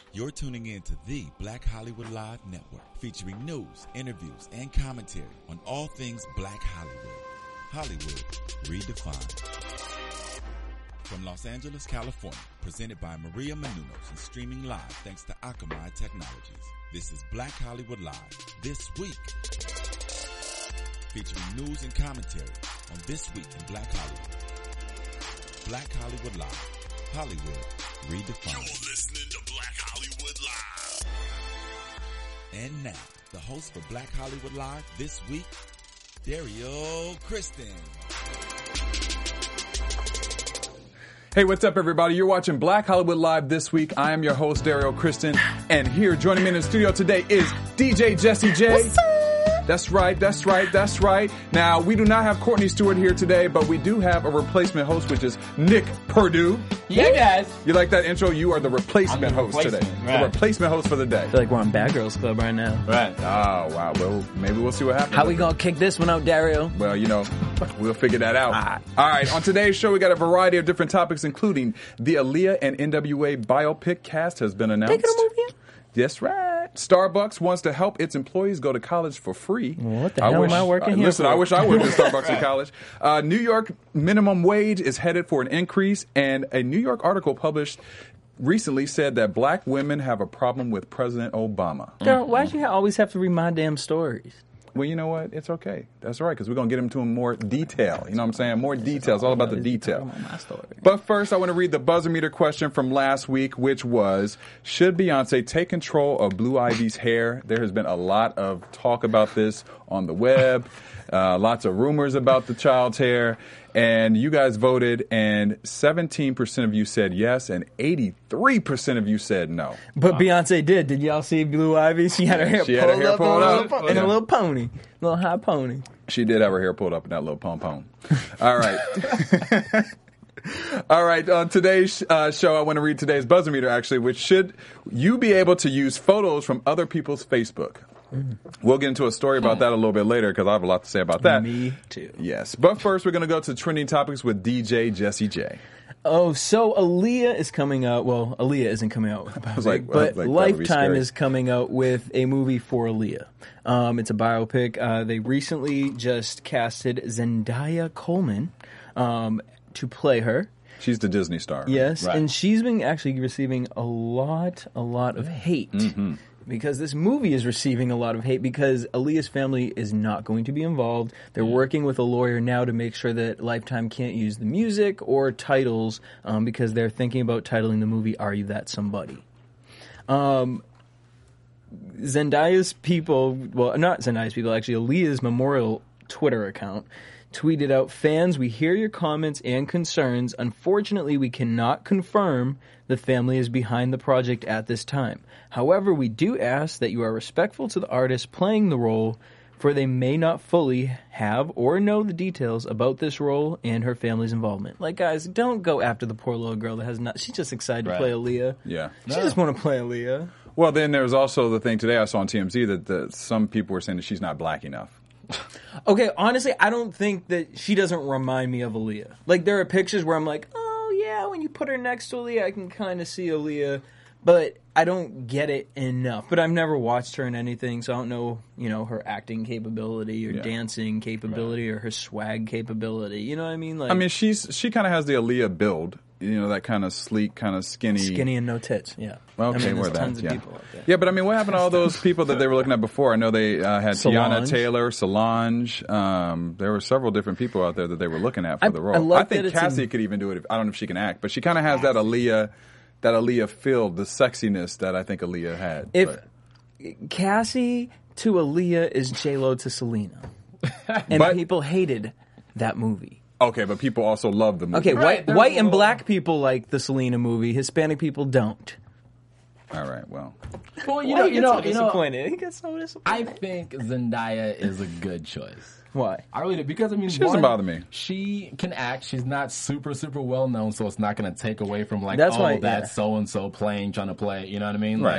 You're tuning in to the Black Hollywood Live Network, featuring news, interviews, and commentary on all things Black Hollywood. Hollywood redefined. From Los Angeles, California, presented by Maria Menounos and streaming live thanks to Akamai Technologies. This is Black Hollywood Live This Week, featuring news and commentary on This Week in Black Hollywood. Black Hollywood Live. Hollywood redefined. You're listening to Black Hollywood Live. And now, the host for Black Hollywood Live This Week, Dario Kristen. Hey, what's up, everybody? You're watching Black Hollywood Live This Week. I am your host, Dario Kristen. And here, joining me in the studio today is DJ Jesse J. What's up? That's right. Now, we do not have Courtney Stewart here today, but we do have a replacement host, which is Nick Purdue. Yeah, guys. You like that intro? You are the replacement host today. Right. The replacement host for the day. I feel like we're on Bad Girls Club right now. Right. Oh, wow. Well, maybe we'll see what happens. How we gonna kick this one out, Dario? Well, you know, we'll figure that out. All right. On today's show, we got a variety of different topics, including the Aaliyah and NWA biopic cast has been announced. Taking a movie? That's right. Starbucks wants to help its employees go to college for free. What the hell am I working here Listen, for? I wish I worked at Starbucks in college. New York minimum wage is headed for an increase, and a New York article published recently said that black women have a problem with President Obama. Girl, why'd you always have to read my damn stories? Well, you know what? It's okay. That's all right, because we're going to get into more detail. You know what I'm saying? More detail. It's all about the detail. My story. But first, I want to read the buzzer meter question from last week, which was, should Beyonce take control of Blue Ivy's hair? There has been a lot of talk about this on the web, lots of rumors about the child's hair. And you guys voted, and 17% of you said yes, and 83% of you said no. But Beyonce did. Did y'all see Blue Ivy? She had her hair pulled up in a little pony. Little high pony. She did have her hair pulled up in that little pom-pom. All right. All right, on today's show, I want to read today's buzzer meter, actually, which should you be able to use photos from other people's Facebook. We'll get into a story about that a little bit later because I have a lot to say about that. Me too. Yes. But first, we're going to go to trending topics with DJ Jesse J. Oh, so Aaliyah is coming out. Well, Aaliyah isn't coming out, but Lifetime is coming out with a movie for Aaliyah. It's a biopic. They recently just casted Zendaya Coleman to play her. She's the Disney star. Yes, right. And she's been actually receiving a lot of hate. Mm-hmm. Because this movie is receiving a lot of hate because Aaliyah's family is not going to be involved. They're working with a lawyer now to make sure that Lifetime can't use the music or titles because they're thinking about titling the movie Are You That Somebody? Zendaya's people, well, not Zendaya's people, actually, Aaliyah's memorial Twitter account tweeted out, "Fans, we hear your comments and concerns. Unfortunately, we cannot confirm the family is behind the project at this time. However, we do ask that you are respectful to the artist playing the role, for they may not fully have or know the details about this role and her family's involvement." Like, guys, don't go after the poor little girl that has not. She's just excited to play Aaliyah. Yeah. She just want to play Aaliyah. Well, then there's also the thing today I saw on TMZ that some people were saying that she's not black enough. Okay, honestly, I don't think that she doesn't remind me of Aaliyah. Like, there are pictures where I'm like, oh, yeah, when you put her next to Aaliyah, I can kind of see Aaliyah. But I don't get it enough. But I've never watched her in anything, so I don't know, her acting capability or dancing capability or her swag capability. You know what I mean? Like, I mean, she kind of has the Aaliyah build. That kind of sleek, kind of skinny. Skinny and no tits, yeah. Okay, there's tons of people out there. Yeah, but I mean, what happened to all those people that they were looking at before? I know they had Tiana Taylor, Solange. There were several different people out there that they were looking at for the role. I think Cassie could even do it. I don't know if she can act, but she kind of has that Aaliyah feel, the sexiness that I think Aaliyah had. If Cassie to Aaliyah is J-Lo to Selena. And people hated that movie. Okay, but people also love the movie. Okay, white and black people like the Selena movie. Hispanic people don't. All right, well. Well, He gets so disappointed. I think Zendaya is a good choice. Why? I really do, because she doesn't bother me. She can act. She's not super well known, so it's not going to take away from that's so and so trying to play. You know what I mean? Right.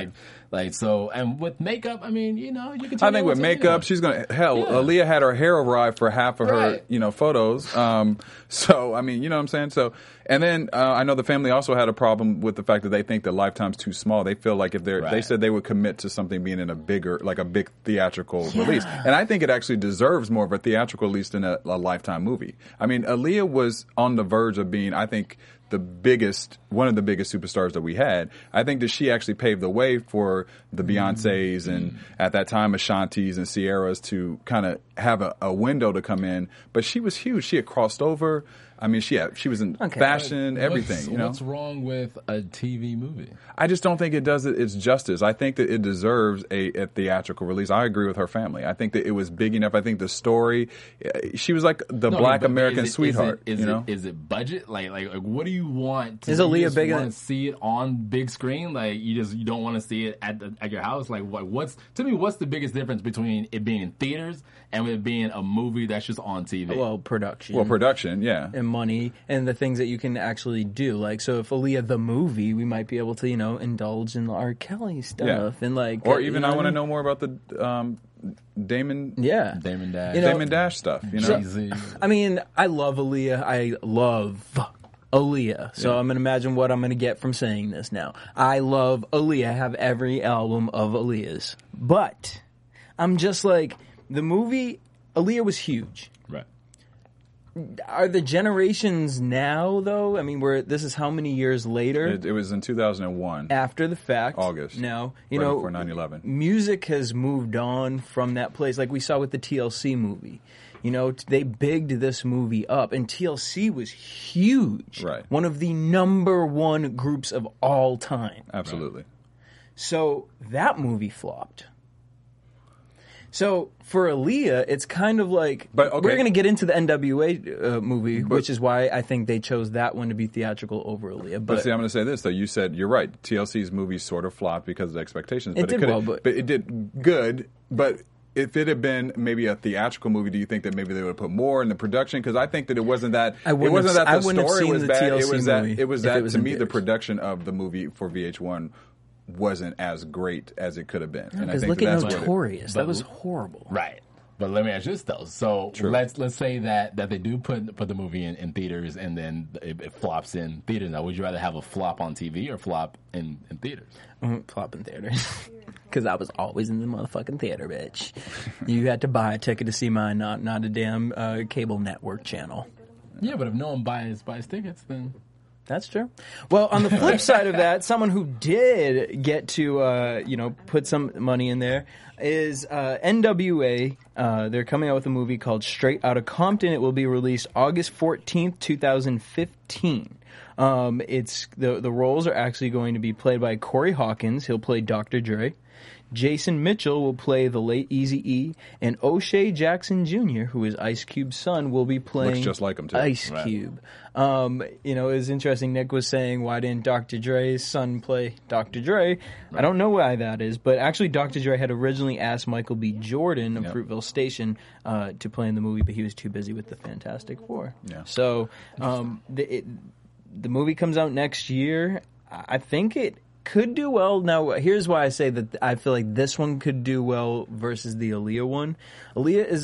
Like, so, and with makeup, I mean, you know, you can. I think with makeup, she's gonna Aaliyah had her hair arrive for half of her, photos. So I mean, you know what I'm saying. So, and then I know the family also had a problem with the fact that they think that Lifetime's too small. They feel like if they said they would commit to something being in a big theatrical release, and I think it actually deserves more of a theatrical release than a Lifetime movie. I mean, Aaliyah was on the verge of being, I think, one of the biggest superstars that we had. I think that she actually paved the way for the Beyoncés and at that time Ashantis and Sierras to kind of have a window to come in. But she was huge. She had crossed over. I mean, she was in fashion, everything. What's wrong with a TV movie? I just don't think it does it its justice. I think that it deserves a theatrical release. I agree with her family. I think that it was big enough. I think the story, she was like the Black American sweetheart. Is it budget? Like what do you want? Is Aaliyah big enough to see it on big screen? Like you don't want to see it at your house? Like what's the biggest difference between it being in theaters and it being a movie that's just on TV? Well, production. Well, production, yeah. And money and the things that you can actually do. Like, so if Aaliyah the movie, we might be able to, indulge in R. Kelly stuff and like, or even I want to know more about the Damon Dash, Damon Dash stuff. I mean, I love Aaliyah. I love Aaliyah. So I'm going to imagine what I'm going to get from saying this now. I love Aaliyah. I have every album of Aaliyah's, but I'm just like, the movie Aaliyah was huge. Right. Are the generations now, though? I mean, this is how many years later? It was in 2001. After the fact. August. Now, before 9/11. Music has moved on from that place, like we saw with the TLC movie. They bigged this movie up, and TLC was huge. Right. One of the number one groups of all time. Absolutely. So that movie flopped. So for Aaliyah, it's kind of like we're going to get into the NWA movie, which is why I think they chose that one to be theatrical over Aaliyah. But see, I'm going to say this though. You said you're right. TLC's movie sort of flopped because of the expectations. It did well, but it did good. But if it had been maybe a theatrical movie, do you think that maybe they would have put more in the production? Because I think that it wasn't that. It wasn't that the story was bad. It was that to me the production of the movie for VH1 wasn't as great as it could have been. And I think look at Notorious. That was horrible. Right. But let me ask you this though. So let's say that they do put the movie in theaters and then it flops in theaters. Now, would you rather have a flop on TV or flop in theaters? Flop in theaters. Because I was always in the motherfucking theater, bitch. You had to buy a ticket to see mine, not a damn cable network channel. Yeah, but if no one buys tickets, then... That's true. Well, on the flip side of that, someone who did get to, put some money in there is NWA. They're coming out with a movie called Straight Outta Compton. It will be released August 14th, 2015. It's the roles are actually going to be played by Corey Hawkins. He'll play Dr. Dre. Jason Mitchell will play the late Eazy-E, and O'Shea Jackson Jr., who is Ice Cube's son, will be playing Looks just like him too. Ice Cube. It was interesting. Nick was saying, why didn't Dr. Dre's son play Dr. Dre? I don't know why that is, but actually Dr. Dre had originally asked Michael B. Jordan of Fruitville Station to play in the movie, but he was too busy with the Fantastic Four. Yeah. So the movie comes out next year. I think it could do well. Now, here's why I say that I feel like this one could do well versus the Aaliyah one. Aaliyah is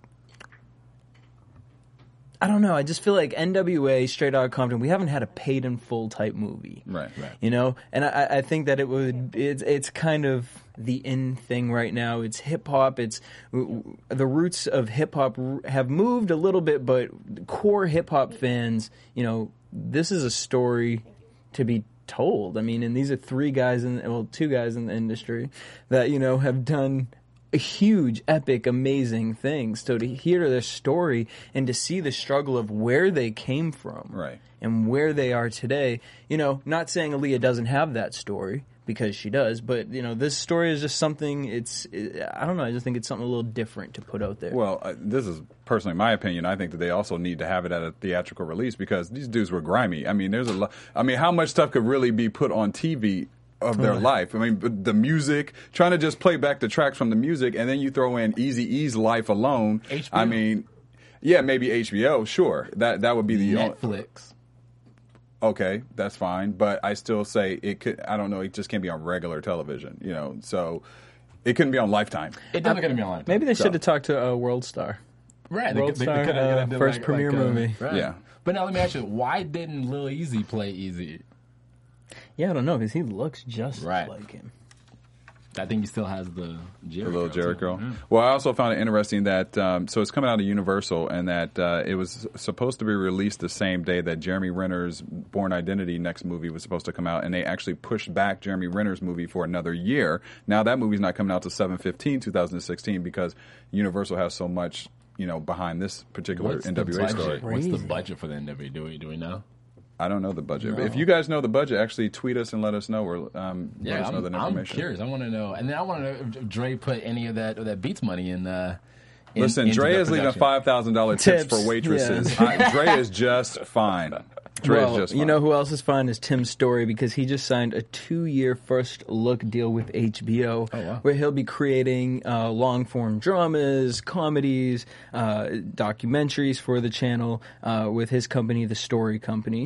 I don't know. I just feel like NWA, Straight Outta Compton, we haven't had a paid in full type movie. Right. And I think that it's kind of the in thing right now. It's hip hop. It's the roots of hip hop have moved a little bit, but core hip hop fans, this is a story to be told. I mean, and these are two guys in the industry that, have done huge, epic, amazing things. So to hear their story and to see the struggle of where they came from right. and where they are today, not saying Aaliyah doesn't have that story, because she does, but this story is just something. I don't know. I just think it's something a little different to put out there. Well, this is personally my opinion. I think that they also need to have it at a theatrical release because these dudes were grimy. I mean, there's a lot. I mean, how much stuff could really be put on TV of their life? I mean, the music, trying to just play back the tracks from the music, and then you throw in Eazy-E's life alone. HBO. I mean, yeah, maybe HBO. Sure, that would be the Netflix. Okay, that's fine, but I still say it could. I don't know. It just can't be on regular television, So it couldn't be on Lifetime. It doesn't going to be online. Maybe they should have talked to World Star. Right. World Star, first premiere movie. Right. Yeah. But now let me ask you, why didn't Lil Easy play Easy? Yeah, I don't know, because he looks just Right. like him. I think he still has the Jericho. The little Jericho. too. Well, I also found it interesting that so it's coming out of Universal, and that it was supposed to be released the same day that Jeremy Renner's Bourne Identity next movie was supposed to come out, and they actually pushed back Jeremy Renner's movie for another year. Now that movie's not coming out till 7/15/2016 because Universal has so much behind this particular What's the NWA story. budget? What's the budget for the NWA? Do we know? I don't know the budget. If you guys know the budget, actually tweet us and let us know, or let us know that I'm information. curious. I want to know, and then I want to know if Dre put any of that Beats money in. Listen, into Dre the is leaving production. $5,000 tips for Tips, waitresses. yeah. Dre is just fine. Dre is just fine. You know who else is fine is Tim Story, because he just signed a 2-year first look deal with HBO, where he'll be creating long-form dramas, comedies, documentaries for the channel with his company, The Story Company.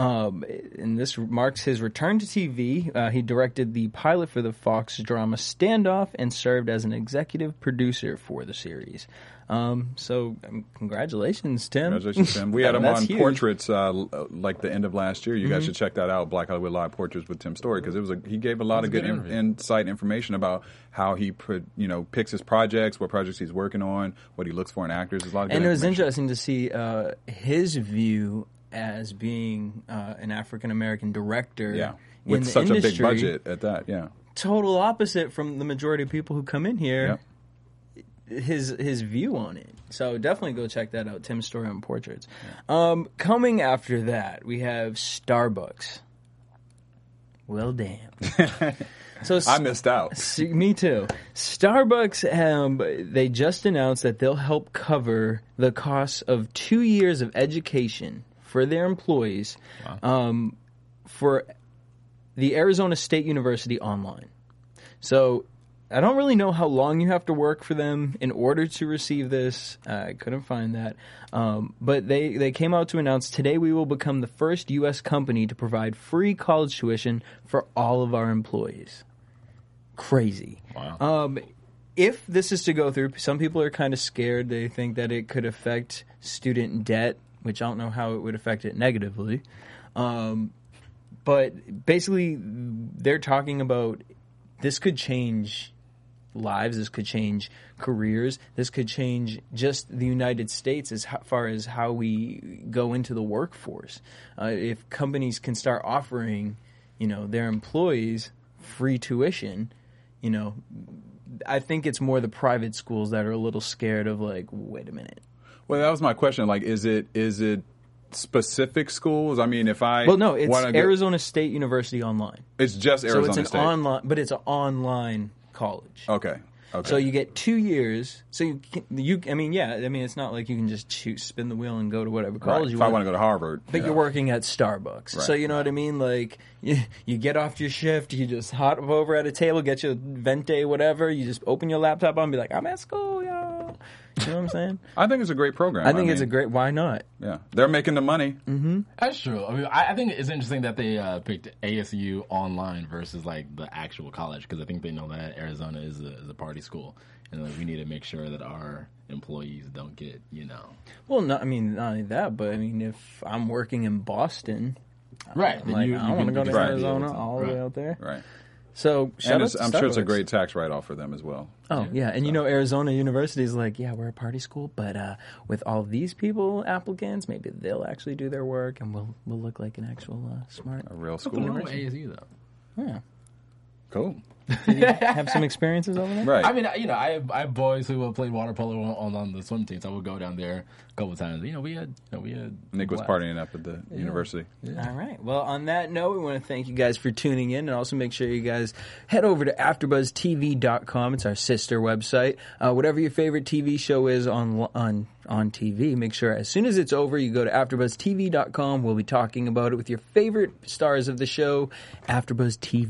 And this marks his return to TV. He directed the pilot for the Fox drama Standoff and served as an executive producer for the series. So congratulations, Tim. Congratulations, Tim. We had him That's on huge. Portraits like the end of last year. You guys should check that out, Black Hollywood Live Portraits with Tim Story, because he gave a lot of good insight information about how he picks his projects, what projects he's working on, what he looks for in actors. There's a lot of good And it was information. interesting to see his view as being an African American director. Yeah, in with the such a big industry. budget at that. Yeah, Total opposite from the majority of people who come in here. Yep. His view on it. So definitely go check that out. Tim's Story on Portraits. Coming after that, we have Starbucks. Well, damn. So I missed out. Me too. Starbucks, they just announced that they'll help cover the costs of 2 years of education for their employees for the Arizona State University online. So I don't really know how long you have to work for them in order to receive this. I couldn't find that. But they came out to announce, today we will become the first U.S. company to provide free college tuition for all of our employees. Crazy. Wow. If this is to go through, some people are kind of scared. They think that it could affect student debt, which I don't know how it would affect it negatively. But basically, they're talking about this could change lives. This could change careers. This could change just the United States as far as how we go into the workforce. If companies can start offering, their employees free tuition, I think it's more the private schools that are a little scared of wait a minute. Well, that was my question. Is it specific schools? I mean, if I no, it's wanna Arizona State University online. It's just Arizona So it's an State. online, but it's an online college. Okay. So you get 2 years. So it's not like you can just spin the wheel and go to whatever college you if I want. want to go to Harvard, But you're working at Starbucks. So you know what I mean? You get off your shift, you just hop over at a table, get your Vente, whatever. You just open your laptop on and be like, I'm at school, y'all. You know what I'm saying? I think it's a great program. I think it's a great, why not? Yeah. They're making the money. That's true. I mean, I think it's interesting that they picked ASU online versus the actual college, because I think they know that Arizona is a party school, and we need to make sure that our employees don't get Well, not only that, but if I'm working in Boston, right. I don't want to go to Arizona all the way out there. Right. So I'm sure it's a Starbucks. great tax write-off for them as well. Oh, yeah. And Arizona University is we're a party school, but with all these people, applicants, maybe they'll actually do their work and we'll look like an actual smart. A real What's school. wrong with ASU though? Yeah. Cool. Have some experiences over there? Right. I mean, I have boys who have played water polo on the swim team, so I would go down there a couple of times. We had Nick was blast. partying up at the university. All right. Well, on that note, we want to thank you guys for tuning in, and also make sure you guys head over to AfterBuzzTV.com. It's our sister website. Whatever your favorite TV show is on TV, make sure as soon as it's over, you go to AfterBuzzTV.com. We'll be talking about it with your favorite stars of the show.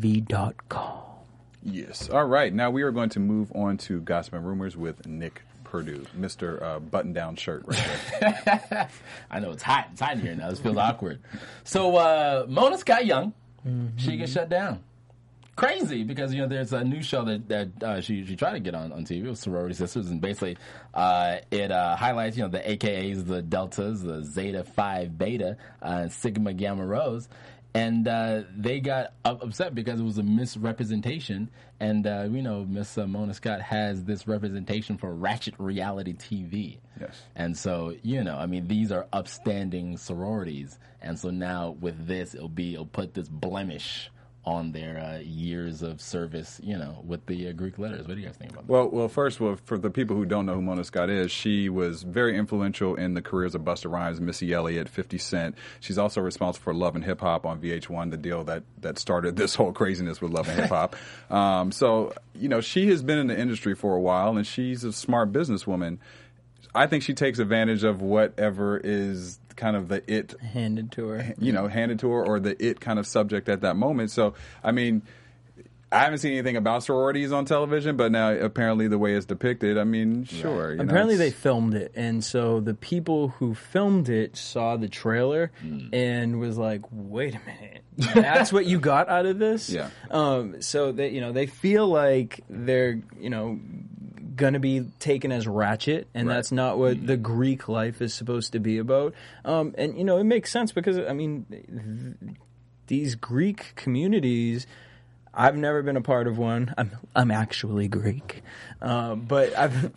AfterBuzzTV.com. Yes. All right. Now we are going to move on to Gossip and Rumors with Nick Purdue, Mr. Button-down shirt right there. I know it's hot. It's hot in here now. This feels awkward. So Mona Scott Young, she gets shut down. Crazy, because there's a new show that she tried to get on TV with Sorority Sisters, and basically it highlights the AKAs, the Deltas, the Zeta Phi Beta, Sigma Gamma Rhos, and they got upset because it was a misrepresentation. And we know Miss Mona Scott has this representation for Ratchet reality TV. Yes. And so these are upstanding sororities, and so now with this, it'll put this blemish on their years of service, with the Greek letters. What do you guys think about that? Well, first, for the people who don't know who Mona Scott is, she was very influential in the careers of Busta Rhymes, Missy Elliott, 50 Cent. She's also responsible for Love and Hip Hop on VH1, the deal that started this whole craziness with Love and Hip Hop. So, she has been in the industry for a while, and she's a smart businesswoman. I think she takes advantage of whatever is kind of the it handed to her, or the it kind of subject at that moment. So, I mean, I haven't seen anything about sororities on television, but now apparently the way it's depicted, I mean, sure. Apparently they filmed it, and so the people who filmed it saw the trailer and was like, "Wait a minute, that's what you got out of this?" Yeah. So that they feel like they're going to be taken as ratchet, and that's not what the Greek life is supposed to be about. And it makes sense because these Greek communities, I've never been a part of one. I'm actually Greek, but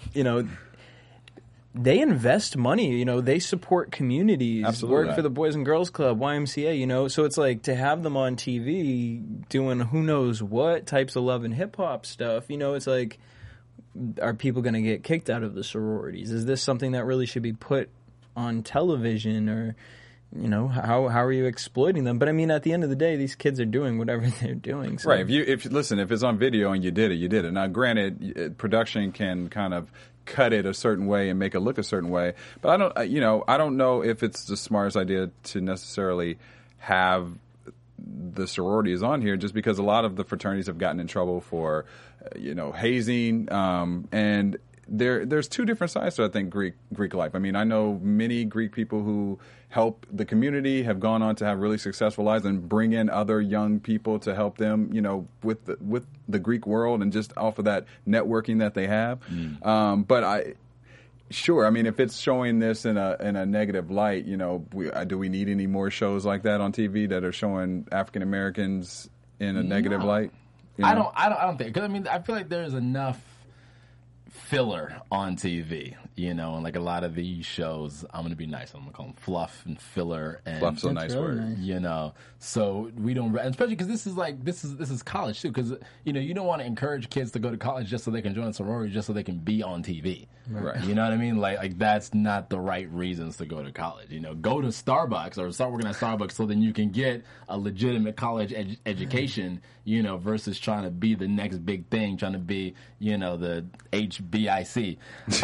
they invest money. They support communities. Absolutely. Work for the Boys and Girls Club, YMCA. So it's like to have them on TV doing who knows what types of love and hip hop stuff. It's like, are people going to get kicked out of the sororities? Is this something that really should be put on television, or how are you exploiting them? But I mean, at the end of the day, these kids are doing whatever they're doing. So. Right. If it's on video and you did it, you did it. Now, granted, production can kind of cut it a certain way and make it look a certain way, but I don't know if it's the smartest idea to necessarily have the sororities on here, just because a lot of the fraternities have gotten in trouble for hazing, and there's two different sides to, I think, Greek life. I mean, I know many Greek people who help the community, have gone on to have really successful lives and bring in other young people to help them, with the Greek world, and just off of that networking that they have. Sure. I mean, if it's showing this in a negative light, do we need any more shows like that on TV that are showing African Americans in a negative light? I don't think, because I mean, I feel like there's enough filler on TV, and like a lot of these shows, I'm going to be nice, I'm going to call them fluff and filler, and fluff's a nice really word. Nice. So we don't, especially because this is college too, because you don't want to encourage kids to go to college just so they can join a sorority, just so they can be on TV. Right. You know what I mean? Like that's not the right reasons to go to college. Go to Starbucks or start working at Starbucks so then you can get a legitimate college education, versus trying to be the next big thing, trying to be, the HBIC.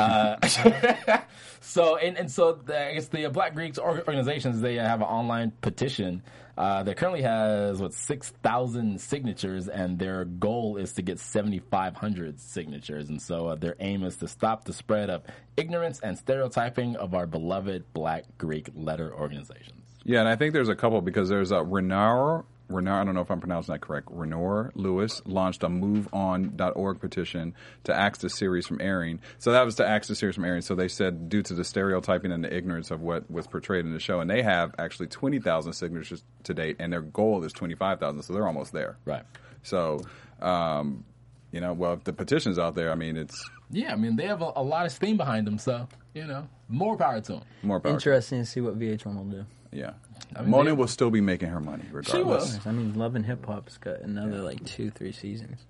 So I guess the Black Greeks organizations, they have an online petition that currently has 6,000 signatures, and their goal is to get 7,500 signatures. And so their aim is to stop the spread of ignorance and stereotyping of our beloved Black Greek letter organizations. Yeah, and I think there's a couple, because there's a Renard, I don't know if I'm pronouncing that correct, Renor Lewis launched a MoveOn.org petition to axe the series from airing. So that was to axe the series from airing. So they said, due to the stereotyping and the ignorance of what was portrayed in the show, and they have actually 20,000 signatures to date, and their goal is 25,000, so they're almost there. Right. So, if the petition's out there, I mean, it's... Yeah, I mean, they have a lot of steam behind them, so, more power to them. More power. Interesting to see what VH1 will do. Yeah. I mean, Mona will still be making her money, regardless. She will. I mean, Love and Hip Hop's got another 2-3 seasons.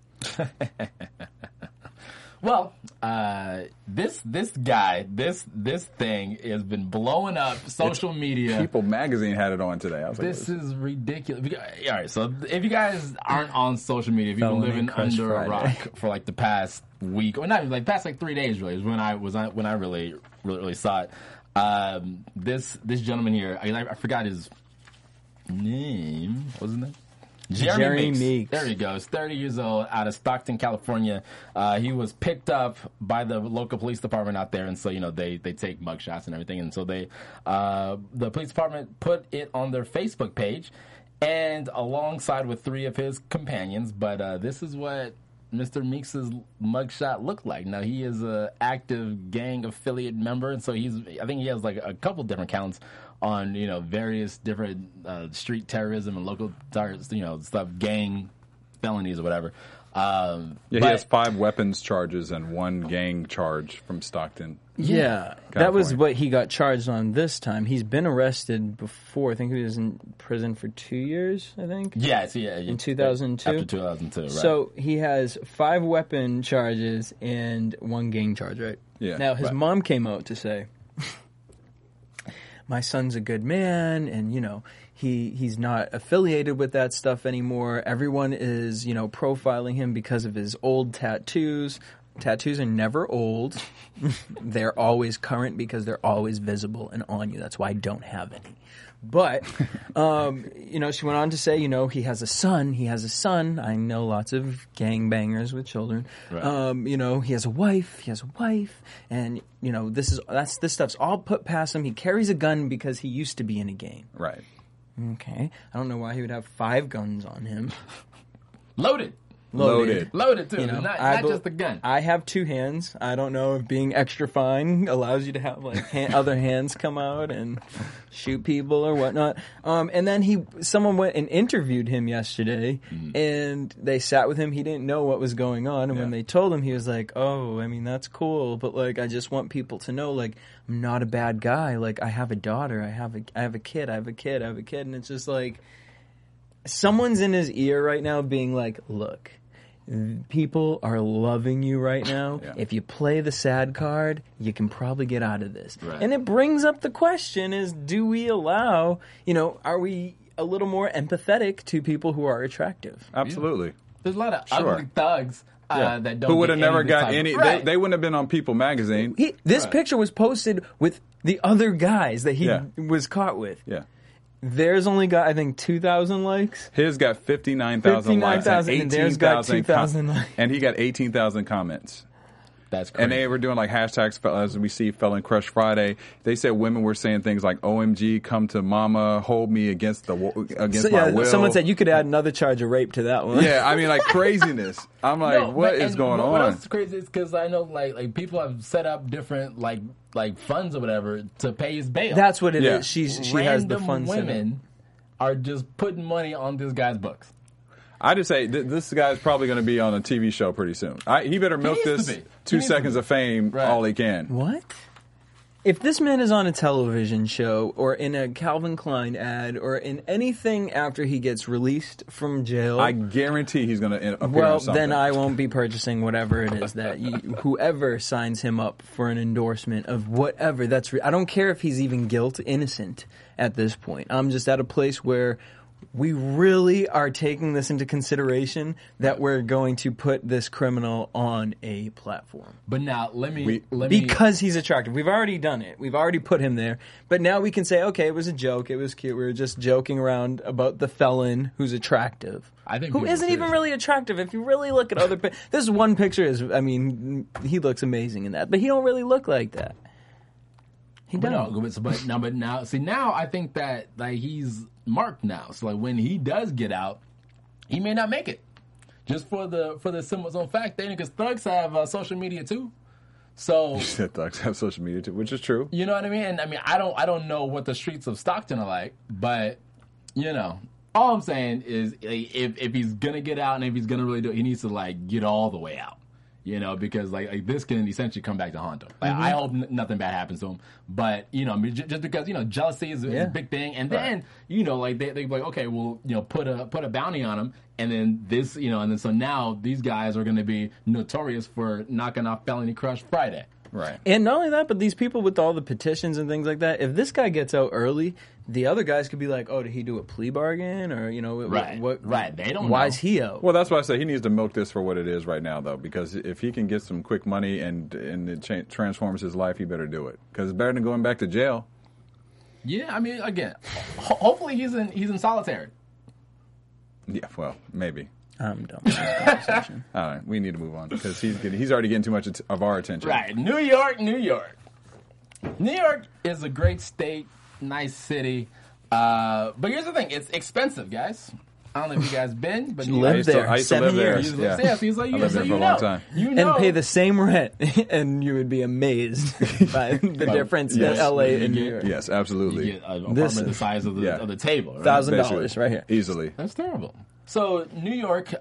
Well, this guy, this thing has been blowing up social media. People Magazine had it on today. I was This is ridiculous. All right, so if you guys aren't on social media, if you've been living under a rock for the past week, or not even past 3 days, really, is when I really saw it. This gentleman here, I forgot his name. What was his name? Jeremy Meeks. There he goes. 30 years old, out of Stockton, California. He was picked up by the local police department out there, and so they take mugshots and everything, and so the police department put it on their Facebook page, and alongside with 3 of his companions. But this is what Mr. Meeks' mugshot looked like. Now, he is an active gang affiliate member, and so I think he has like a couple different counts on, various different street terrorism and local, stuff, gang felonies or whatever. He has 5 weapons charges and 1 gang charge from Stockton. Yeah, that was what he got charged on this time. He's been arrested before. I think he was in prison for 2 years, I think. Yes, in 2002. After 2002, right. So he has 5 weapon charges and 1 gang charge, right? Yeah. Now, his mom came out to say, my son's a good man, and, he's not affiliated with that stuff anymore. Everyone is, profiling him because of his old tattoos. Tattoos are never old. They're always current because they're always visible and on you. That's why I don't have any. But, she went on to say, he has a son. He has a son. I know lots of gangbangers with children. Right. He has a wife. And, this stuff's all put past him. He carries a gun because he used to be in a gang. Right. Okay. I don't know why he would have 5 guns on him. Loaded too. Not just the gun. I have 2 hands. I don't know if being extra fine allows you to have other hands come out and shoot people or whatnot. And then someone went and interviewed him yesterday, and they sat with him. He didn't know what was going on, and when they told him, he was like, "Oh, I mean, that's cool, but I just want people to know, I'm not a bad guy. I have a daughter. I have a kid. And it's just someone's in his ear right now, being like, "Look." People are loving you right now. Yeah. If you play the sad card, you can probably get out of this. Right. And it brings up the question is, do we allow, are we a little more empathetic to people who are attractive? Absolutely. Yeah. There's a lot of ugly thugs that don't who would have never got type any. Right. They wouldn't have been on People magazine. This picture was posted with the other guys that he was caught with. Yeah. Theirs only got, I think, 2,000 likes. His got 59,000 likes and 18,000 likes. And he got 18,000 comments. That's crazy. And they were doing hashtags, as we see Felon Crush Friday. They said women were saying things like, OMG, come to mama, hold me against my will. Someone said you could add another charge of rape to that one. Yeah, I mean, craziness. I'm what is going on? What else is crazy is because I know people have set up different funds or whatever to pay his bail. That's what it is. She has the funds. Women are just putting money on this guy's books. I just say this guy's probably going to be on a TV show pretty soon. He better milk this 2 seconds of fame all he can. What? If this man is on a television show or in a Calvin Klein ad or in anything after he gets released from jail, I guarantee he's going to appear on well, something. then I won't be purchasing whatever it is that whoever signs him up for an endorsement of whatever. I don't care if he's even innocent at this point. I'm just at a place where we really are taking this into consideration that we're going to put this criminal on a platform. But now, let me because he's attractive. We've already done it. We've already put him there. But now we can say, okay, it was a joke. It was cute. We were just joking around about the felon who's attractive. I think who isn't even really attractive. If you really look at other this one picture he looks amazing in that, but he don't really look like that. He doesn't. But now I think that he's marked now. So when he does get out, he may not make it. Just for the simple fact that because thugs have social media too. So you said thugs have social media too, which is true. You know what I mean? And I don't know what the streets of Stockton are like, but all I'm saying is if he's gonna get out and if he's gonna really do it, he needs to get all the way out. Because this can essentially come back to haunt him. I hope nothing bad happens to him. But, just because, jealousy is a big thing. And then, they're like, okay, well, put a bounty on him. And then this, and then so now these guys are going to be notorious for knocking off Felony Crush Friday. Right. And not only that, but these people with all the petitions and things like that, if this guy gets out early, the other guys could be like, oh, did he do a plea bargain? Or, Right. They don't know. Why is he out? Well, that's why I say he needs to milk this for what it is right now, though, because if he can get some quick money and it transforms his life, he better do it. Because it's better than going back to jail. Yeah, again, hopefully he's in solitary. 'Cause, I know, people have set up different, funds or whatever to pay his bail. That's what it is. Yeah, I mean, again, hopefully he's in solitary. 'Cause, I know, people have set up different, funds or whatever to pay his bail. Yeah, well, maybe. I'm done with this conversation. All right, we need to move on because he's already getting too much of our attention. Right, New York. New York is a great state, nice city. But here's the thing: it's expensive, guys. I don't know if you guys been, but Live I used to- there I used to 7 live there. years. Yeah. Yeah, so I lived there for a long time. You know, And pay the same rent, and you would be amazed by the difference yes. in LA and New You York. Yes, you absolutely. get an This apartment the is- size of the yeah. of the table. Right? $1,000 right here. Easily. That's terrible. So New York,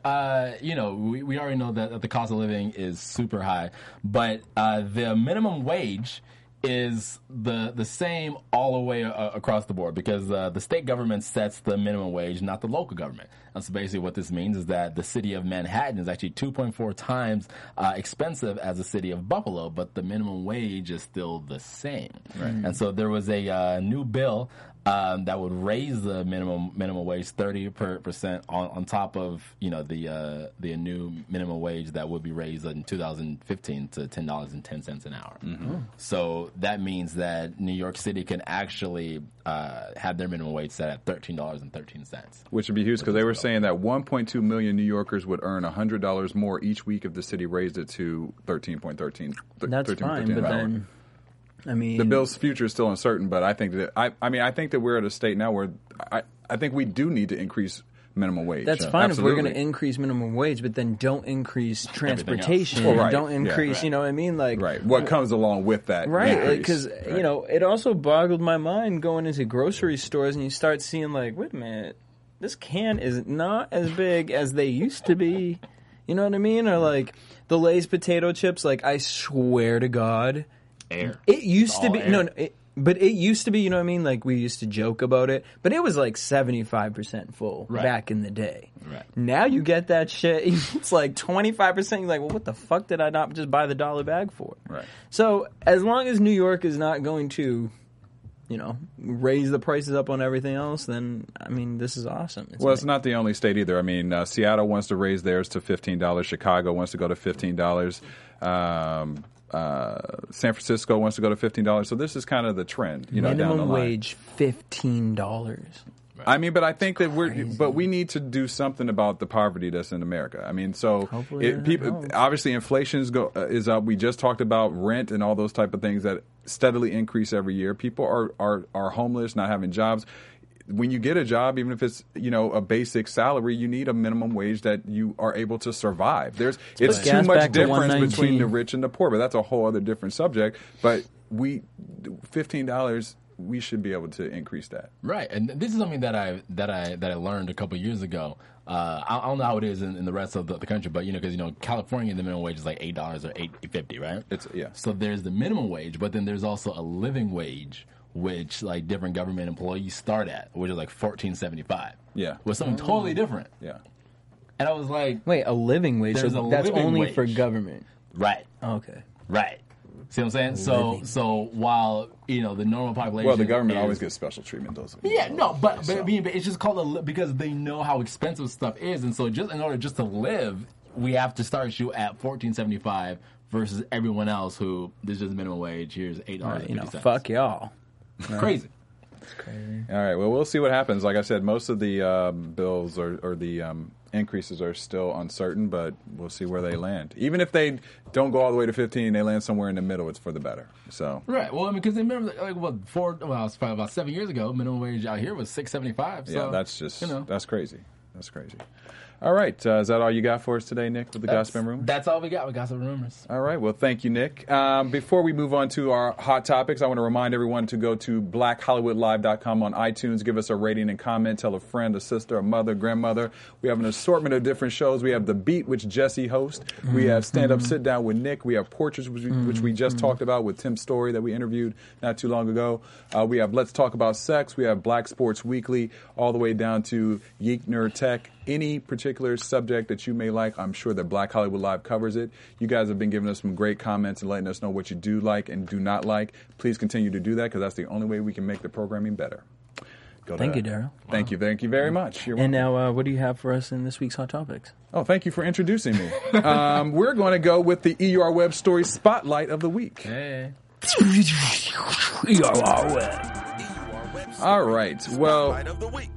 we already know that the cost of living is super high, but the minimum wage is the same all the way across the board because the state government sets the minimum wage, not the local government. And so basically what this means is that the city of Manhattan is actually 2.4 times expensive as the city of Buffalo, but the minimum wage is still the same. Right. And so there was a new bill that would raise the minimum wage 30% on top of the new minimum wage that would be raised in 2015 to $10.10 an hour. Mm-hmm. So that means that New York City can actually have their minimum wage set at $13.13, Which would be huge because they were saying that 1.2 million New Yorkers would earn $100 more each week if the city raised it to 13.13. That's fine, but then, I mean, the bill's future is still uncertain. But I think that I think that we're at a state now where I think we do need to increase minimum wage. that's fine Absolutely. if we're going to increase minimum wage, but then don't increase transportation. Well, right. Don't increase, Yeah. you know what I mean? Like, Right. What comes along with that? right, increase, because right? it also boggled my mind going into grocery stores and you start seeing like, wait a minute, this can is not as big as they used to be. You know what I mean? Or like the Lay's potato chips. Like I swear to God, air. it used to all be air. but it used to be. You know what I mean? Like we used to joke about it, but it was like 75% full Right. back in the day. Right. Now you get that shit. It's like 25%. You're like, well, what the fuck did I not just buy the dollar bag for? Right. So as long as New York is not going to, raise the prices up on everything else, then I mean, this is awesome. Well, it's not the only state either. I mean, Seattle wants to raise theirs to $15. Chicago wants to go to $15. San Francisco wants to go to $15. So this is kind of the trend, down the minimum line. wage $15. I mean, but I think that we need to do something about the poverty that's in America. I mean, so Hopefully that helps. obviously inflation is up. We just talked about rent and all those type of things that steadily increase every year. People are homeless, not having jobs. When you get a job, even if it's a basic salary, you need a minimum wage that you are able to survive. It's put too gas much back to difference between $1.19. the rich and the poor, but that's a whole other different subject. But $15. We should be able to increase that. Right, and this is something that I learned a couple years ago. I don't know how it is in the rest of the country, but because California, the minimum wage is like $8 or $8.50, right? Yeah. So there's the minimum wage, but then there's also a living wage, which like different government employees start at, which is like $14.75. Yeah. with something totally different. Yeah. And I was like, Wait, a living wage? There's So a that's living only wage. for government. right, Okay. right. See what I'm saying? So while the normal population, Well, the government is- always gets special treatment. Those. Yeah, no, but So. I mean, but it's just called because they know how expensive stuff is, and so just in order just to live, we have to start you at $14.75 versus everyone else who this is minimum wage. Here's $8.50. Fuck y'all. Crazy. All right. Well, we'll see what happens. Like I said, most of the bills or the increases are still uncertain, but we'll see where they land. Even if they don't go all the way to 15, they land somewhere in the middle. It's for the better. So Right. Well, I mean, because remember, it's probably about 7 years ago, minimum wage out here was $6.75. So, yeah, that's just that's crazy. That's crazy. All right. Is that all you got for us today, Nick, with the Gossip and Rumors? That's all we got with Gossip and Rumors. All right. Well, thank you, Nick. Before we move on to our hot topics, I want to remind everyone to go to blackhollywoodlive.com on iTunes. Give us a rating and comment. Tell a friend, a sister, a mother, grandmother. We have an assortment of different shows. We have The Beat, which Jesse hosts. We have Stand Up, Sit Down with Nick. We have Portraits, which we just talked about with Tim Story that we interviewed not too long ago. We have Let's Talk About Sex. We have Black Sports Weekly, all the way down to Geek Nerd Tech. Any particular subject that you may like, I'm sure that Black Hollywood Live covers it. You guys have been giving us some great comments and letting us know what you do like and do not like. Please continue to do that because that's the only way we can make the programming better. Thank you, Daryl. Thank you very much. You're And welcome. now, what do you have for us in this week's Hot Topics? Oh, thank you for introducing me. We're going to go with the EUR Web Story Spotlight of the Week. Hey. All right. Well, Spotlight of the week.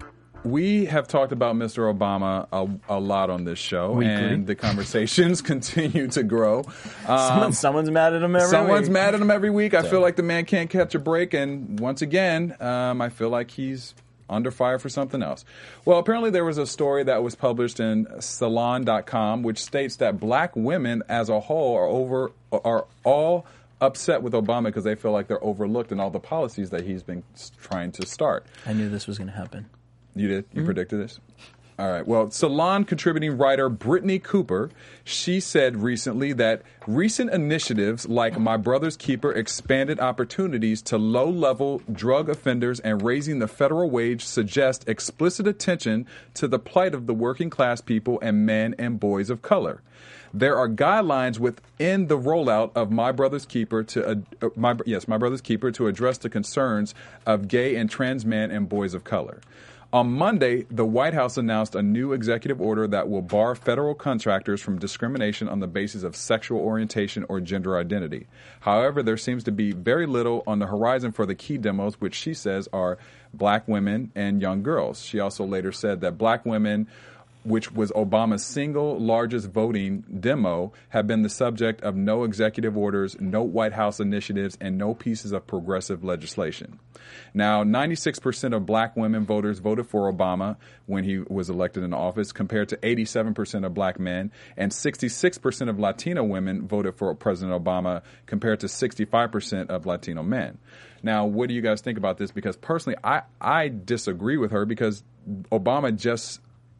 We have talked about Mr. Obama a lot on this show, Weekly. and the conversations continue to grow. Someone's mad at him every Someone's week. mad at him every week. I feel like the man can't catch a break, and once again, I feel like he's under fire for something else. Well, apparently there was a story that was published in Salon.com which states that black women as a whole are all upset with Obama because they feel like they're overlooked in all the policies that he's been trying to start. I knew this was going to happen. You did? You predicted this? All right. Well, Salon contributing writer Brittany Cooper, she said recently that recent initiatives like My Brother's Keeper expanded opportunities to low-level drug offenders and raising the federal wage suggest explicit attention to the plight of the working class people and men and boys of color. There are guidelines within the rollout of My Brother's Keeper to My Brother's Keeper to address the concerns of gay and trans men and boys of color. On Monday, the White House announced a new executive order that will bar federal contractors from discrimination on the basis of sexual orientation or gender identity. However, there seems to be very little on the horizon for the key demos, which she says are black women and young girls. She also later said that black women, which was Obama's single largest voting demo, have been the subject of no executive orders, no White House initiatives, and no pieces of progressive legislation. Now, 96% of black women voters voted for Obama when he was elected in office, compared to 87% of black men, and 66% of Latino women voted for President Obama, compared to 65% of Latino men. Now, what do you guys think about this? Because personally, I disagree with her because Obama just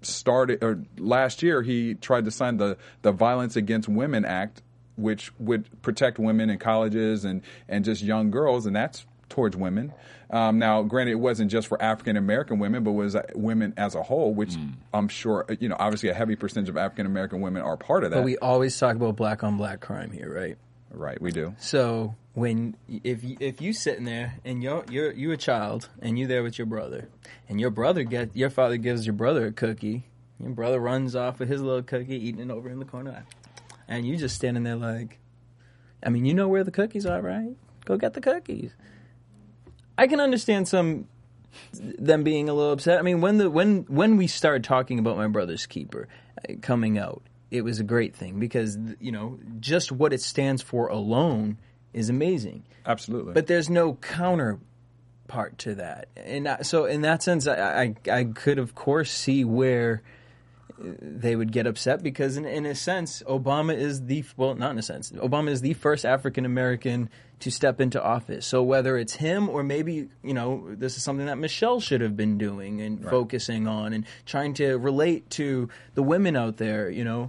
last year he tried to sign the Violence Against Women Act, which would protect women in colleges and just young girls, and that's towards women. Now, granted, it wasn't just for African American women, but was women as a whole, which I'm sure, obviously a heavy percentage of African American women are part of that. But we always talk about black on black crime here, right? Right, we do. So if you sitting there and you're a child and you're there with your brother, and your father gives your brother a cookie, your brother runs off with his little cookie, eating it over in the corner, and you just standing there like, I mean, you know where the cookies are, right? Go get the cookies. I can understand them being a little upset. I mean, when we started talking about My Brother's Keeper coming out, it was a great thing because, just what it stands for alone is amazing. Absolutely. But there's no counterpart to that. And so in that sense, I could, of course, see where they would get upset because in a sense, Obama is Obama is the first African American to step into office. So whether it's him or maybe, this is something that Michelle should have been doing and focusing on and trying to relate to the women out there,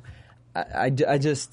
this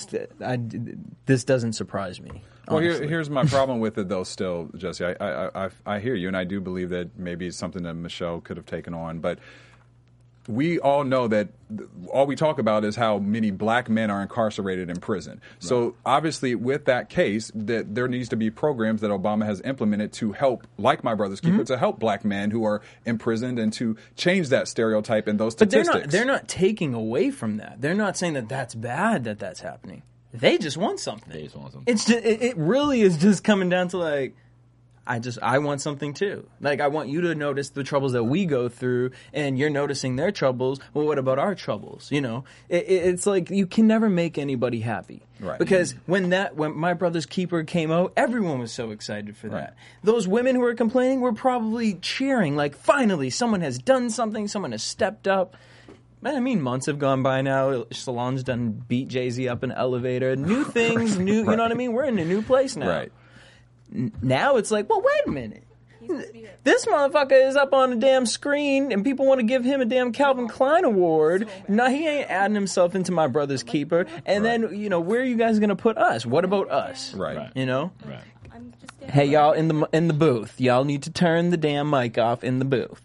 doesn't surprise me. Well, here's my problem with it, though, still, Jesse. I hear you, and I do believe that maybe it's something that Michelle could have taken on. But we all know that all we talk about is how many black men are incarcerated in prison. Right. So obviously with that case, that there needs to be programs that Obama has implemented to help, like My Brother's Keeper, to help black men who are imprisoned and to change that stereotype and those statistics. But they're not taking away from that. They're not saying that that's bad that that's happening. They just want something. It really is just coming down to like, I want something too. Like, I want you to notice the troubles that we go through, and you're noticing their troubles. Well, what about our troubles? It's like you can never make anybody happy. Right. Because when My Brother's Keeper came out, everyone was so excited for that. Those women who were complaining were probably cheering, like, finally, someone has done something, someone has stepped up. Man, I mean, months have gone by now. Salon's done beat Jay-Z up an elevator. New things, you know what I mean? We're in a new place now. Right. Now it's like, well, wait a minute. This motherfucker is up on a damn screen and people want to give him a damn Calvin Klein award. No, he ain't adding himself into My Brother's Keeper. And then, where are you guys going to put us? What about us? Right. Right. Hey, y'all in the booth. Y'all need to turn the damn mic off in the booth.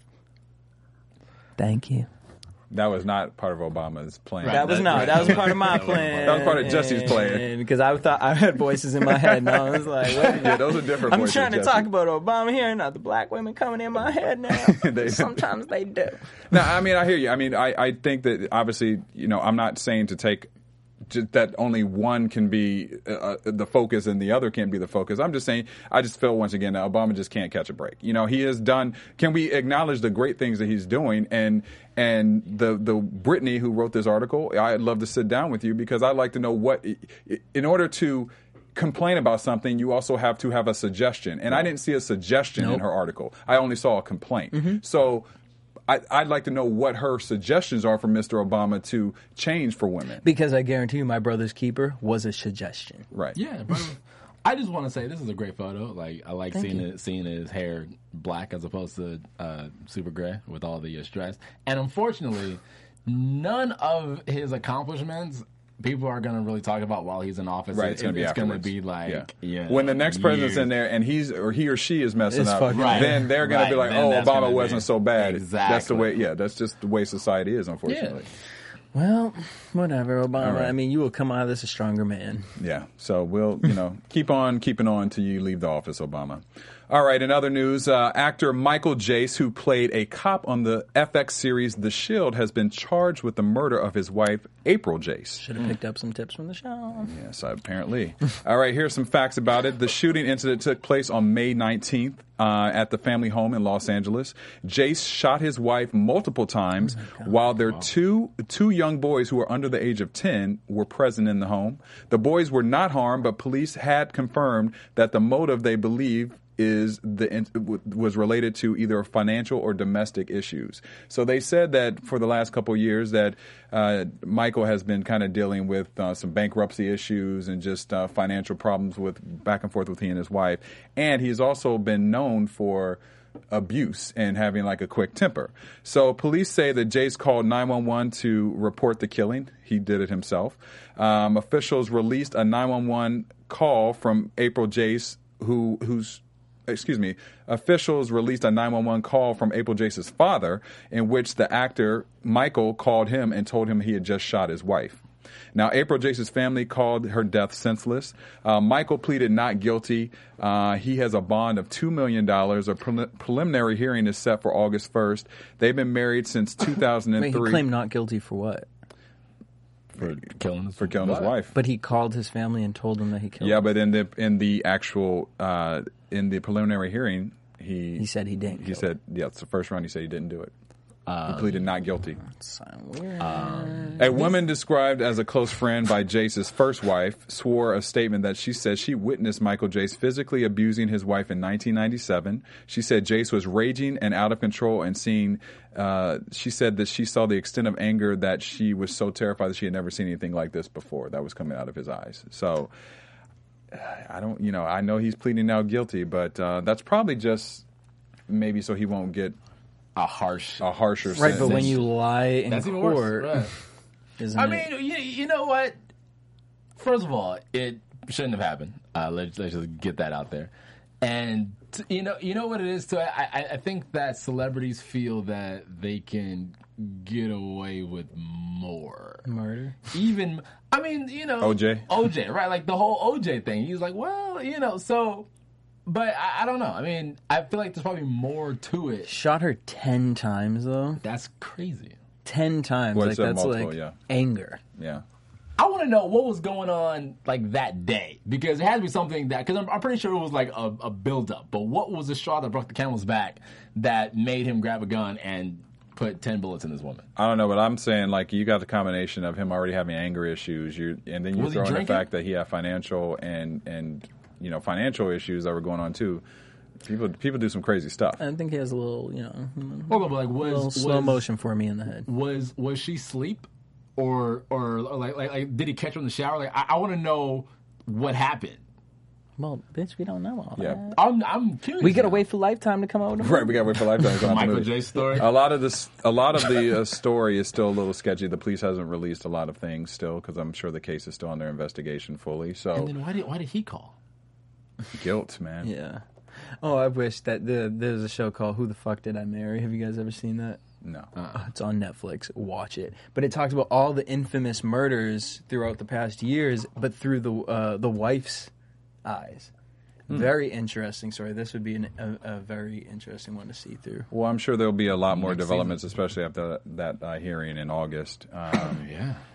Thank you. That was not part of Obama's plan. That was not. That was part of my plan. That was part of Jesse's plan. Because I thought I had voices in my head, and I was like, wait a minute. Yeah, those are different I'm voices, trying to Jesse. talk about Obama here, not the black women coming in my head now. Sometimes they do. No, I mean, I hear you. I mean, I think that obviously, I'm not saying to take that only one can be the focus and the other can't be the focus. I'm just saying, I just feel once again that Obama just can't catch a break. You know, he has done. Can we acknowledge the great things that he's doing? And the Brittany who wrote this article, I'd love to sit down with you because I'd like to know what, in order to complain about something, you also have to have a suggestion. And I didn't see a suggestion in her article. I only saw a complaint. So I'd like to know what her suggestions are for Mr. Obama to change for women. Because I guarantee you, My Brother's Keeper was a suggestion. Right. Yeah, but I just want to say this is a great photo. Like I like seeing his hair black as opposed to super gray with all the stress. And unfortunately, none of his accomplishments people are going to really talk about while he's in office. Right, it's going to be like when the next president's in there and he or she is messing It's up, fucking then they're going to be like, Then "Oh, that's Obama gonna wasn't be- so bad." Exactly. That's the way. Yeah, that's just the way society is, unfortunately. Well, whatever, Obama. All right. I mean, you will come out of this a stronger man. Yeah. So we'll, keep on keeping on till you leave the office, Obama. All right. In other news, actor Michael Jace, who played a cop on the FX series The Shield, has been charged with the murder of his wife, April Jace. Should have picked up some tips from the show. Yes, apparently. All right, here's some facts about it. The shooting incident took place on May 19th at the family home in Los Angeles. Jace shot his wife multiple times while their two young boys who were under the age of 10 were present in the home. The boys were not harmed, but police had confirmed that the motive they believe was related to either financial or domestic issues. So they said that for the last couple of years that Michael has been kind of dealing with some bankruptcy issues and just financial problems with back and forth with he and his wife. And he's also been known for abuse and having like a quick temper. So police say that Jace called 911 to report the killing. He did it himself. Officials released a 911 call from April Jace, officials released a 911 call from April Jace's father in which the actor Michael called him and told him he had just shot his wife. Now, April Jace's family called her death senseless. Michael pleaded not guilty. He has a bond of $2 million. A preliminary hearing is set for August 1st. They've been married since 2003. Wait, he claimed not guilty for what? for killing his wife. But he called his family and told them that he killed Yeah, them. but in the actual in the preliminary hearing, He said he didn't. He said, yeah, it's the first round. He said he didn't do it. He pleaded not guilty. That's weird. A woman described as a close friend by Jace's first wife swore a statement that she said she witnessed Michael Jace physically abusing his wife in 1997. She said Jace was raging and out of control and she said that she saw the extent of anger that she was so terrified that she had never seen anything like this before. That was coming out of his eyes. So I know he's pleading now guilty, but that's probably just maybe so he won't get a harsher sentence. Right, but when you lie in That's even court, worse. Right. I mean, you know what? First of all, it shouldn't have happened. Let's just get that out there. And you know what it is too. I think that celebrities feel that they can get away with more murder. Even OJ, right? Like the whole OJ thing. He's like, well, so. But I don't know. I mean, I feel like there's probably more to it. Shot her 10 times, though. That's crazy. 10 times. Well, like, that's multiple, like yeah. anger. Yeah. I want to know what was going on, like, that day. Because it has to be something that... Because I'm pretty sure it was, like, a build-up. But what was the straw that broke the camel's back that made him grab a gun and put 10 bullets in this woman? I don't know, but I'm saying, like, you got the combination of him already having anger issues, and then you throw in the fact that he had financial and financial issues that were going on too. People do some crazy stuff. I think he has a little, slow motion for me in the head. Was she asleep, or like did he catch her in the shower? Like I want to know what happened. Well, bitch, we don't know all that. I'm curious. We gotta wait for Lifetime to come out. Right, we gotta wait for Lifetime to come out. Michael J. story. A lot of the story is still a little sketchy. The police hasn't released a lot of things still because I'm sure the case is still under investigation fully. So, and then why did he call? Guilt, man. Yeah. Oh, I wish that there's a show called Who the Fuck Did I Marry? Have you guys ever seen that? No. It's on Netflix. Watch it. But it talks about all the infamous murders throughout the past years, but through the wife's eyes. Very interesting story. This would be a very interesting one to see through. Well, I'm sure there'll be a lot more developments, especially after that hearing in August. Yeah.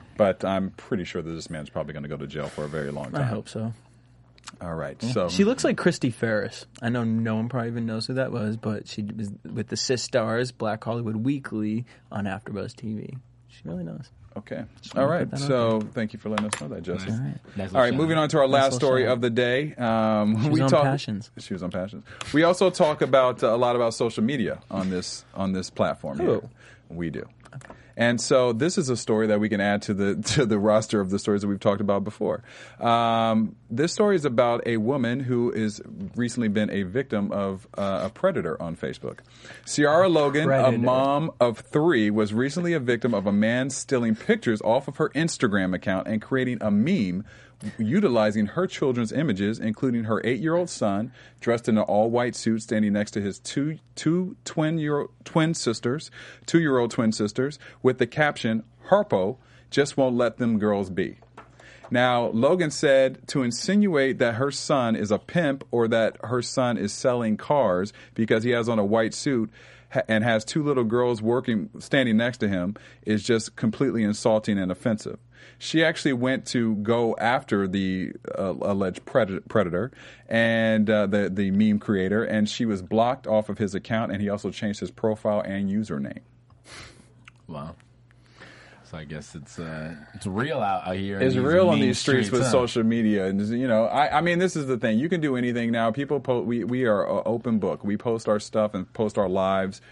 But I'm pretty sure that this man's probably going to go to jail for a very long time. I hope so. All right. So She looks like Christy Ferris. I know no one probably even knows who that was, but she was with the Sis Stars, Black Hollywood Weekly on AfterBuzz TV. She really knows. Okay. All right. put that out So thank you for letting us know that, Justin. Nice All right, little moving shout. on to our last little story shout. of the day. She was on Passions. She was on Passions. We also talk about a lot about social media on this platform. Here. Oh. We do. And so this is a story that we can add to the roster of the stories that we've talked about before. This story is about a woman who has recently been a victim of a predator on Facebook. Ciara Logan, Predator. a mom of 3, was recently a victim of a man stealing pictures off of her Instagram account and creating a meme utilizing her children's images, including her 8-year-old son dressed in an all-white suit standing next to his two 2-year-old twin sisters, with the caption, "Harpo just won't let them girls be." Now, Logan said to insinuate that her son is a pimp or that her son is selling cars because he has on a white suit and has 2 little girls standing next to him is just completely insulting and offensive. She actually went to go after the alleged predator and the meme creator, and she was blocked off of his account, and he also changed his profile and username. Wow. So I guess it's real out here. It's in real on mean these streets with huh? social media, and I mean, this is the thing. You can do anything now. People we are an open book. We post our stuff and post our lives.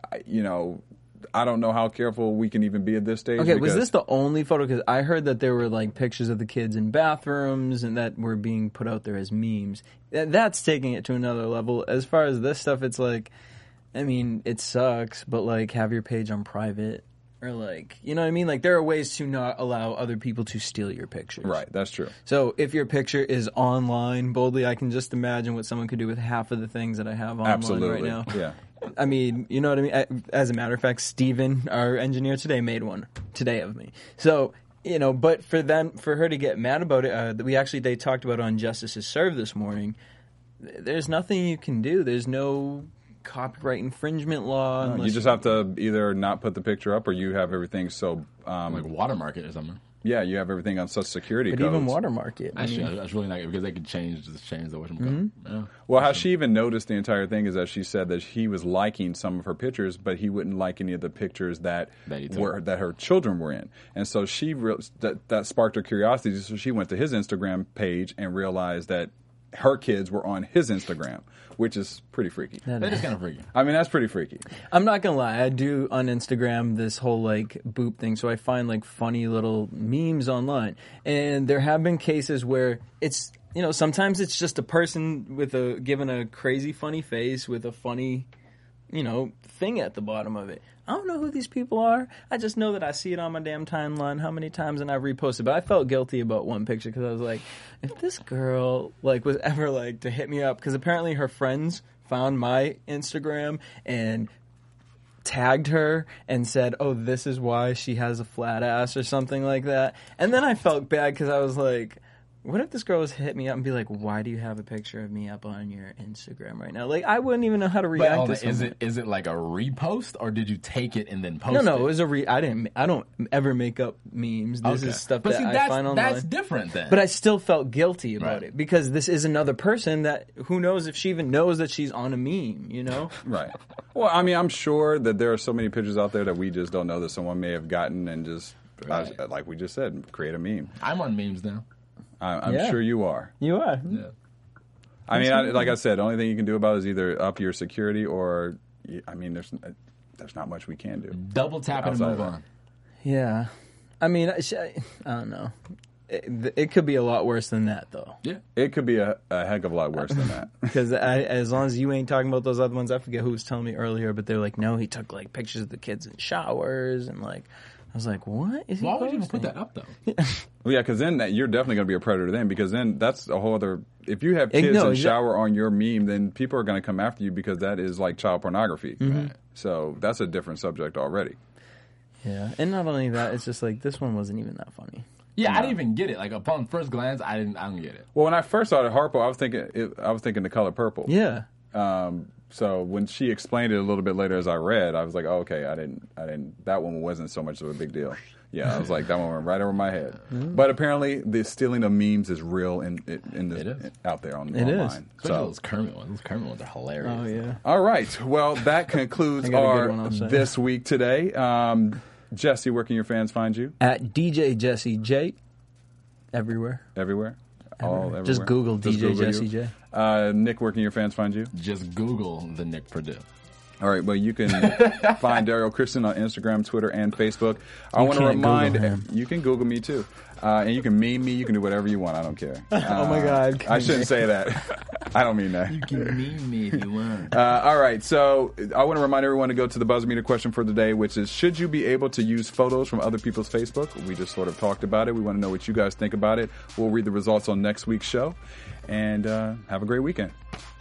I don't know how careful we can even be at this stage. Okay, was this the only photo? Because I heard that there were like pictures of the kids in bathrooms and that were being put out there as memes. That's taking it to another level. As far as this stuff, it's like, I mean, it sucks, but like have your page on private or like, you know what I mean? Like there are ways to not allow other people to steal your pictures. Right, that's true. So if your picture is online boldly, I can just imagine what someone could do with half of the things that I have online Absolutely. right now. Yeah. I mean, you know what I mean? As a matter of fact, Steven, our engineer today, made one today of me. So, but for her to get mad about it, they talked about it on Justice is Served this morning. There's nothing you can do. There's no copyright infringement law. You unless just have to either not put the picture up or you have everything so Like watermark it or something. yeah, you have everything on such security But codes. even watermark it. I Actually, mean, that's really not because they could change the whatchamacallit. Mm-hmm. Yeah. Well, how she even noticed the entire thing is that she said that he was liking some of her pictures, but he wouldn't like any of the pictures that That he took. that her children were in. And so that sparked her curiosity. So she went to his Instagram page and realized that her kids were on his Instagram, which is pretty freaky. That is kind of freaky. I mean, that's pretty freaky. I'm not gonna lie, I do on Instagram this whole like boop thing, so I find like funny little memes online, and there have been cases where it's sometimes it's just a person with given a crazy funny face with a funny thing at the bottom of it. I don't know who these people are. I just know that I see it on my damn timeline how many times and I've reposted. But I felt guilty about one picture because I was like, if this girl was ever to hit me up, because apparently her friends found my Instagram and tagged her and said, oh, this is why she has a flat ass or something like that. And then I felt bad because I was like, what if this girl was to hit me up and be like, why do you have a picture of me up on your Instagram right now? Like, I wouldn't even know how to react to something. Is it like a repost or did you take it and then post it? No, it was I don't ever make up memes. This is stuff but that see, I that's, find online. That's different then. But I still felt guilty about Right. it because this is another person that who knows if she even knows that she's on a meme, Right. Well, I mean, I'm sure that there are so many pictures out there that we just don't know that someone may have gotten and just, Right. like we just said, create a meme. I'm on memes now. I'm Yeah. sure you are. You are. Yeah. I mean, like I said, the only thing you can do about it is either up your security or, I mean, there's not much we can do. Double tap it and Outside move of that. on. Yeah. I mean, I don't know. It could be a lot worse than that, though. Yeah. It could be a heck of a lot worse than that. Because as long as you ain't talking about those other ones, I forget who was telling me earlier, but they're like, no, he took pictures of the kids in showers and I was like, what is he Why would you even posting? put that up though? Well, yeah, because then you're definitely going to be a predator then, because then that's a whole other. If you have kids No, and exa- shower on your meme, then people are going to come after you because that is like child pornography. Right? So that's a different subject already. Yeah, and not only that, it's just this one wasn't even that funny. Yeah, I didn't even get it. Upon first glance, I don't get it. Well, when I first saw it, Harpo, I was thinking the color purple. Yeah. So when she explained it a little bit later as I read, I was like, oh, okay, I didn't. That one wasn't so much of a big deal. Yeah, I was like, that one went right over my head. But apparently, the stealing of memes is real out there online. is. Especially those Kermit ones. Those Kermit ones are hilarious. Oh yeah. All right. Well, that concludes I got a good our one, I'll say. This Week Today. Jesse, where can your fans find you? At DJ Jesse J. Everywhere. Everywhere? All everywhere? Just Google Just DJ Google Jesse you? J. Nick, where can your fans find you? Just Google the Nick Purdue. All right, well, you can find Daryl Christian on Instagram, Twitter, and Facebook. I want to can't remind Google him. you can Google me too, and you can meme me. You can do whatever you want. I don't care. Oh my God. I shouldn't say that. I don't mean that. You can meme me if you want. All right, so I want to remind everyone to go to the buzzer meter question for the day, which is: should you be able to use photos from other people's Facebook? We just sort of talked about it. We want to know what you guys think about it. We'll read the results on next week's show, and have a great weekend.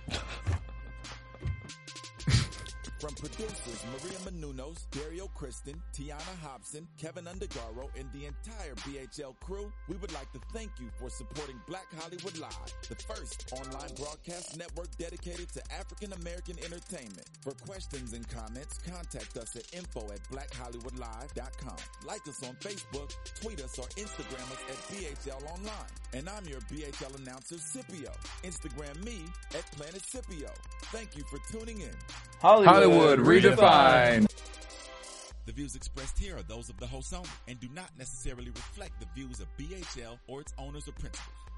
From producers Maria Menounos, Dario Kristen, Tiana Hobson, Kevin Undergaro, and the entire BHL crew, we would like to thank you for supporting Black Hollywood Live, the first online broadcast network dedicated to African American entertainment. For questions and comments, contact us at info@blackhollywoodlive.com. Like us on Facebook, tweet us, or Instagram us at BHL Online. And I'm your BHL announcer, Scipio. Instagram me at Planet Scipio. Thank you for tuning in. Hollywood redefined. The views expressed here are those of the host only and do not necessarily reflect the views of BHL or its owners or principals.